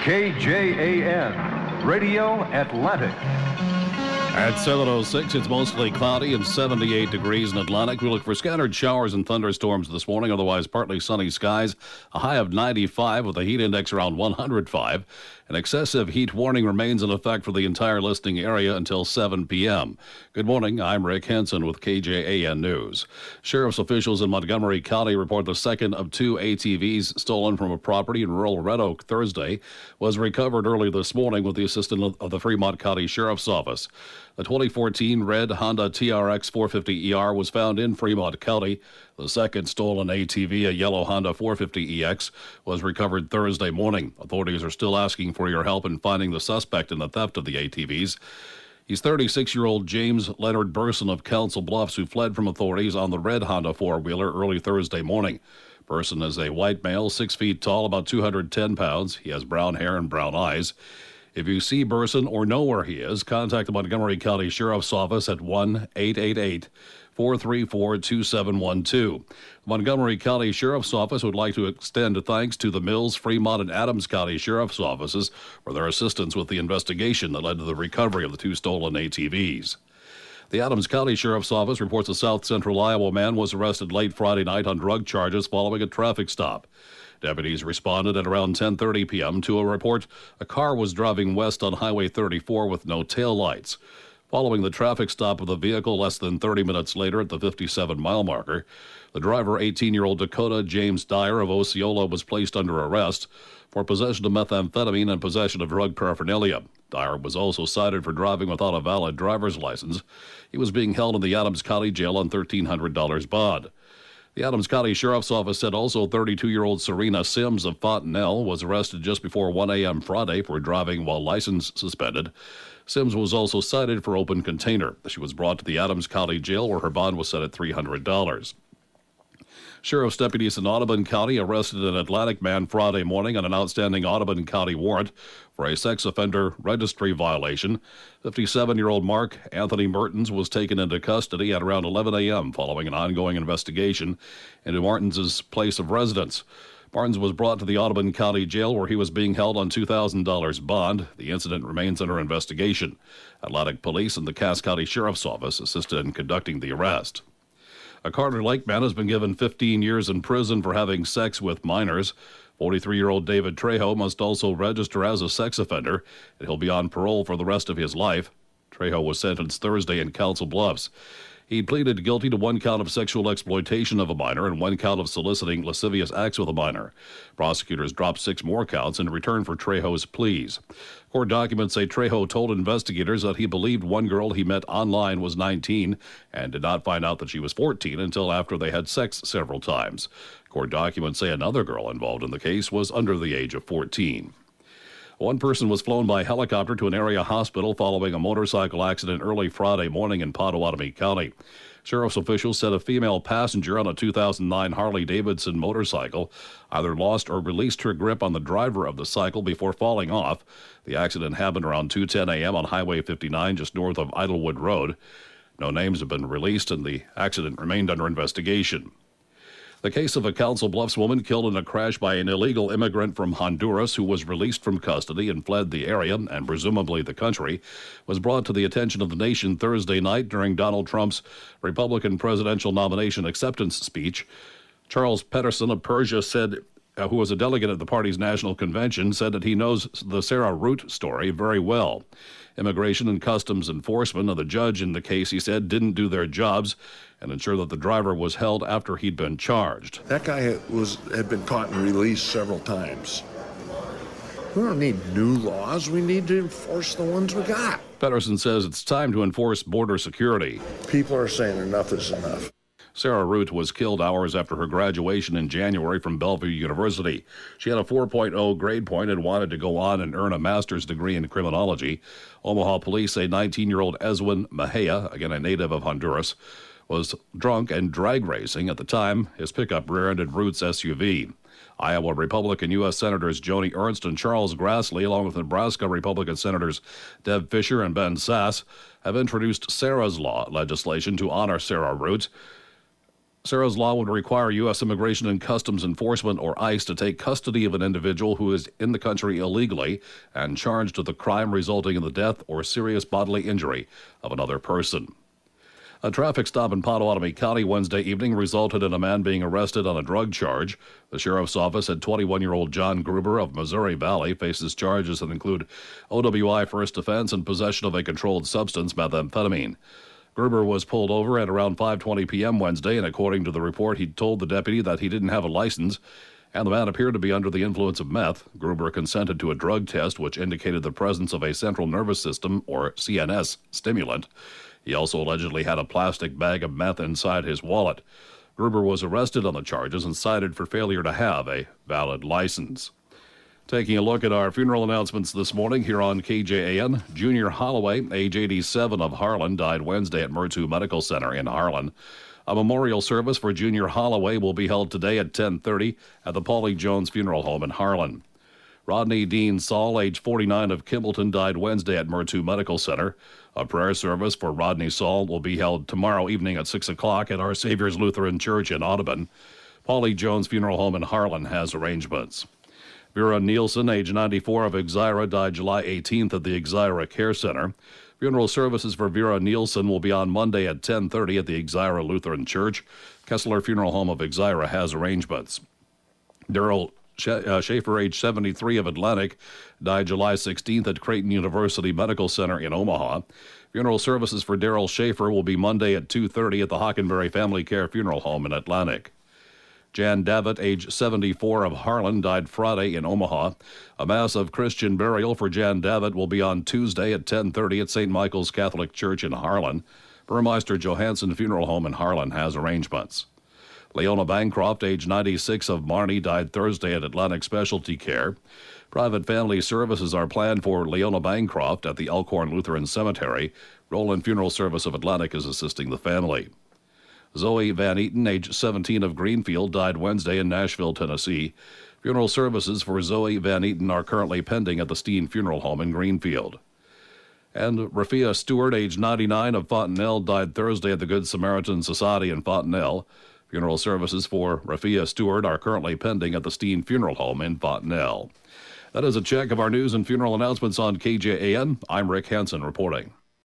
KJAN, Radio Atlantic. At 7:06, it's mostly cloudy and 78 degrees in Atlantic. We look for scattered showers and thunderstorms this morning, otherwise partly sunny skies. A high of 95 with a heat index around 105. An excessive heat warning remains in effect for the entire listing area until 7 p.m. Good morning, I'm Rick Henson with KJAN News. Sheriff's officials in Montgomery County report the second of two ATVs stolen from a property in rural Red Oak Thursday was recovered early this morning with the assistance of the Fremont County Sheriff's Office. The 2014 red Honda TRX 450ER was found in Fremont County. The second stolen ATV, a yellow Honda 450EX, was recovered Thursday morning. Authorities are still asking for your help in finding the suspect in the theft of the ATVs. He's 36-year-old James Leonard Burson of Council Bluffs, who fled from authorities on the red Honda four-wheeler early Thursday morning. Burson is a white male, 6 feet tall, about 210 pounds. He has brown hair and brown eyes. If you see Burson or know where he is, contact the Montgomery County Sheriff's Office at 1-888-434-2712. The Montgomery County Sheriff's Office would like to extend thanks to the Mills, Fremont, and Adams County Sheriff's Offices for their assistance with the investigation that led to the recovery of the two stolen ATVs. The Adams County Sheriff's Office reports a South Central Iowa man was arrested late Friday night on drug charges following a traffic stop. Deputies responded at around 10:30 p.m. to a report a car was driving west on Highway 34 with no taillights. Following the traffic stop of the vehicle less than 30 minutes later at the 57-mile marker, the driver, 18-year-old Dakota James Dyer of Osceola, was placed under arrest for possession of methamphetamine and possession of drug paraphernalia. Dyer was also cited for driving without a valid driver's license. He was being held in the Adams County Jail on $1,300 bond. The Adams County Sheriff's Office said also 32-year-old Serena Sims of Fontenelle was arrested just before 1 a.m. Friday for driving while license suspended. Sims was also cited for open container. She was brought to the Adams County Jail where her bond was set at $300. Sheriff's deputies in Audubon County arrested an Atlantic man Friday morning on an outstanding Audubon County warrant for a sex offender registry violation. 57-year-old Mark Anthony Mertens was taken into custody at around 11 a.m. following an ongoing investigation into Martins' place of residence. Martins was brought to the Audubon County Jail where he was being held on $2,000 bond. The incident remains under investigation. Atlantic Police and the Cass County Sheriff's Office assisted in conducting the arrest. A Carter Lake man has been given 15 years in prison for having sex with minors. 43-year-old David Trejo must also register as a sex offender, and he'll be on parole for the rest of his life. Trejo was sentenced Thursday in Council Bluffs. He pleaded guilty to one count of sexual exploitation of a minor and one count of soliciting lascivious acts with a minor. Prosecutors dropped 6 more counts in return for Trejo's pleas. Court documents say Trejo told investigators that he believed one girl he met online was 19 and did not find out that she was 14 until after they had sex several times. Court documents say another girl involved in the case was under the age of 14. One person was flown by helicopter to an area hospital following a motorcycle accident early Friday morning in Pottawatomie County. Sheriff's officials said a female passenger on a 2009 Harley-Davidson motorcycle either lost or released her grip on the driver of the cycle before falling off. The accident happened around 2:10 a.m. on Highway 59 just north of Idlewood Road. No names have been released and the accident remained under investigation. The case of a Council Bluffs woman killed in a crash by an illegal immigrant from Honduras who was released from custody and fled the area and presumably the country was brought to the attention of the nation Thursday night during Donald Trump's Republican presidential nomination acceptance speech. Charles Pedersen of Persia said, who was a delegate at the party's national convention, said that he knows the Sarah Root story very well. Immigration and Customs Enforcement and the judge in the case, he said, didn't do their jobs and ensure that the driver was held after he'd been charged. That guy had been caught and released several times. We don't need new laws. We need to enforce the ones we got. Pedersen says it's time to enforce border security. People are saying enough is enough. Sarah Root was killed hours after her graduation in January from Bellevue University. She had a 4.0 grade point and wanted to go on and earn a master's degree in criminology. Omaha police say 19-year-old Ezwin Mejia, again a native of Honduras, was drunk and drag racing at the time his pickup rear-ended Root's SUV. Iowa Republican U.S. Senators Joni Ernst and Charles Grassley, along with Nebraska Republican Senators Deb Fischer and Ben Sasse, have introduced Sarah's Law legislation to honor Sarah Root. Sarah's law would require U.S. Immigration and Customs Enforcement, or ICE, to take custody of an individual who is in the country illegally and charged with a crime resulting in the death or serious bodily injury of another person. A traffic stop in Potawatomi County Wednesday evening resulted in a man being arrested on a drug charge. The sheriff's office said 21-year-old John Gruber of Missouri Valley faces charges that include OWI first offense and possession of a controlled substance, methamphetamine. Gruber was pulled over at around 5:20 p.m. Wednesday, and according to the report, he told the deputy that he didn't have a license, and the man appeared to be under the influence of meth. Gruber consented to a drug test, which indicated the presence of a central nervous system, or CNS, stimulant. He also allegedly had a plastic bag of meth inside his wallet. Gruber was arrested on the charges and cited for failure to have a valid license. Taking a look at our funeral announcements this morning here on KJAN, Junior Holloway, age 87, of Harlan, died Wednesday at Murtu Medical Center in Harlan. A memorial service for Junior Holloway will be held today at 10:30 at the Paulie Jones Funeral Home in Harlan. Rodney Dean Saul, age 49, of Kimballton, died Wednesday at Murtu Medical Center. A prayer service for Rodney Saul will be held tomorrow evening at 6 o'clock at Our Savior's Lutheran Church in Audubon. Paulie Jones Funeral Home in Harlan has arrangements. Vera Nielsen, age 94, of Exira, died July 18th at the Exira Care Center. Funeral services for Vera Nielsen will be on Monday at 10:30 at the Exira Lutheran Church. Kessler Funeral Home of Exira has arrangements. Daryl Schaefer, age 73, of Atlantic, died July 16th at Creighton University Medical Center in Omaha. Funeral services for Daryl Schaefer will be Monday at 2:30 at the Hockenberry Family Care Funeral Home in Atlantic. Jan Davitt, age 74, of Harlan, died Friday in Omaha. A mass of Christian burial for Jan Davitt will be on Tuesday at 10:30 at St. Michael's Catholic Church in Harlan. Burmeister Johansson Funeral Home in Harlan has arrangements. Leona Bancroft, age 96, of Marnie, died Thursday at Atlantic Specialty Care. Private family services are planned for Leona Bancroft at the Elkhorn Lutheran Cemetery. Roland Funeral Service of Atlantic is assisting the family. Zoe Van Eaton, age 17, of Greenfield, died Wednesday in Nashville, Tennessee. Funeral services for Zoe Van Eaton are currently pending at the Steen Funeral Home in Greenfield. And Rafia Stewart, age 99, of Fontenelle, died Thursday at the Good Samaritan Society in Fontenelle. Funeral services for Rafia Stewart are currently pending at the Steen Funeral Home in Fontenelle. That is a check of our news and funeral announcements on KJAN. I'm Rick Hansen reporting.